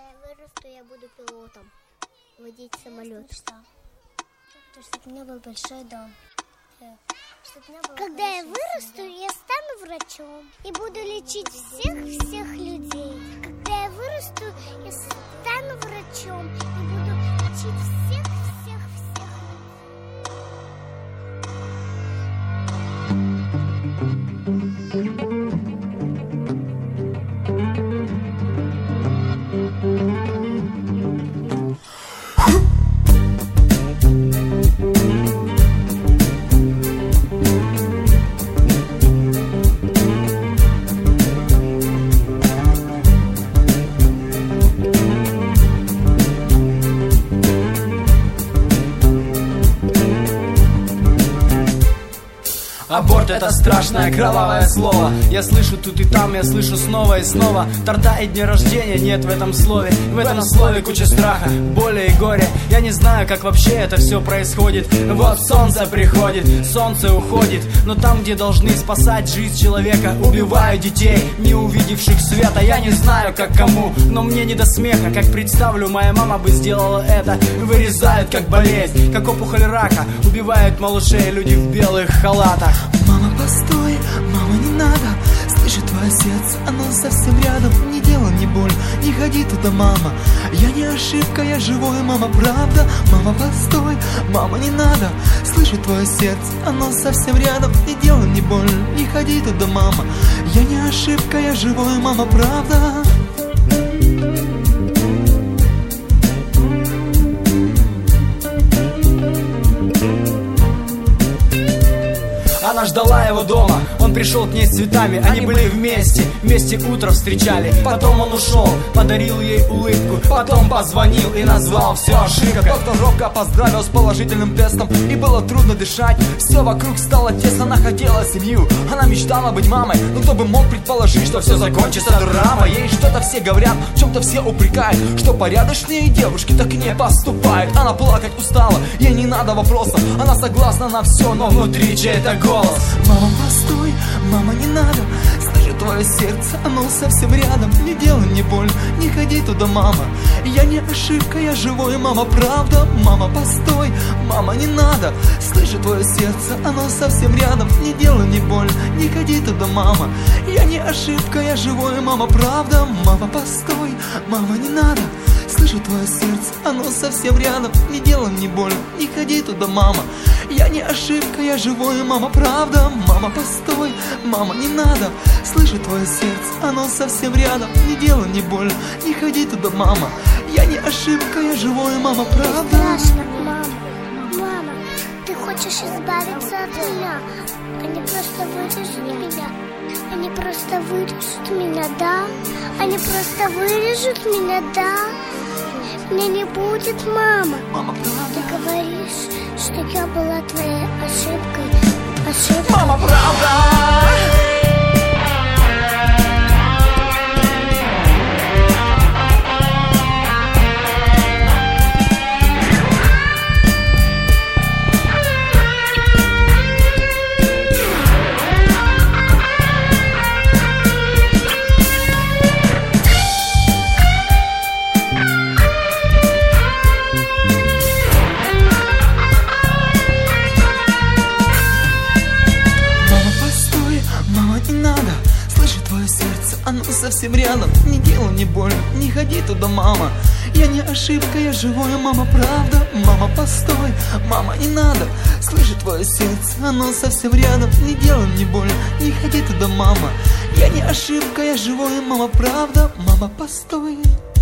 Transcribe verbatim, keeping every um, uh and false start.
я вырасту, я буду пилотом. Водить самолет. Что? Чтобы у меня был большой дом. Когда я вырасту, я стану врачом и буду лечить всех-всех людей. Когда я вырасту, я стану врачом и буду лечить всех-всех-всех людей. Аборт — это страшное кровавое слово. Я слышу тут и там, я слышу снова и снова. Торта и дни рождения нет в этом слове. В этом слове куча страха, боли и горя. Я не знаю, как вообще это все происходит. Вот солнце приходит, солнце уходит. Но там, где должны спасать жизнь человека, убивают детей, не увидевших света. Я не знаю, как кому, но мне не до смеха. Как представлю, моя мама бы сделала это. Вырезают как болезнь, как опухоль рака. Убивают малышей люди в белых халатах. Мама, постой, мама, не надо. Слышу твое сердце, оно совсем рядом. Не делай мне боль, не ходи туда, мама. Я не ошибка, я живой, мама, правда. Мама, постой, мама, не надо. Слышу твое сердце, оно совсем рядом. Не делай мне боль, не ходи туда, мама. Я не ошибка, я живой, мама, правда. Она ждала его дома, он пришел к ней с цветами. Они были вместе, вместе утро встречали. Потом он ушел, подарил ей улыбку. Потом позвонил и назвал все ошибкой. Доктор робко поздравил с положительным тестом. И было трудно дышать, все вокруг стало тесно. Она хотела семью, она мечтала быть мамой. Но кто бы мог предположить, что все закончится драмой. Ей что-то все говорят, в чем-то все упрекают, что порядочные девушки так не поступают. Она плакать устала, ей не надо вопросов. Она согласна на все, но внутри чей-то голос. Мама, постой, мама, не надо. Слышу твое сердце, оно совсем рядом. Не делай мне боль, не ходи туда, мама. Я не ошибка, я живой, мама, правда. Мама, постой, мама, не надо. Слышу твое сердце, оно совсем рядом. Не делай мне боль, не ходи туда, мама. Я не ошибка, я живой, мама, правда. Мама, постой, мама, не надо. Слышу твое сердце, оно совсем рядом. Не делай мне боль, не ходи туда, мама. Я не ошибка, я живой, мама, правда. Мама, постой, мама, не надо. Слышу твое сердце, оно совсем рядом. Не делай мне боль, не ходи туда, мама. Я не ошибка, я живой, мама, правда. Страшно, мама, мама, ты хочешь избавиться от меня. Они просто вырежут меня. Они просто вырежут меня, да? Они просто вырежут меня, да? Меня не будет, мама. Мама, правда. Ты говоришь, что я была твоей ошибкой. Ошибкой. Мама, правда. Оно совсем рядом, не делай мне боль, не ходи туда, мама. Я не ошибка, я живой, мама, правда. Мама, постой, мама, не надо. Слышу твое сердце, оно совсем рядом. Не делай мне боль, не ходи туда, мама. Я не ошибка, я живой, мама, правда. Мама, постой.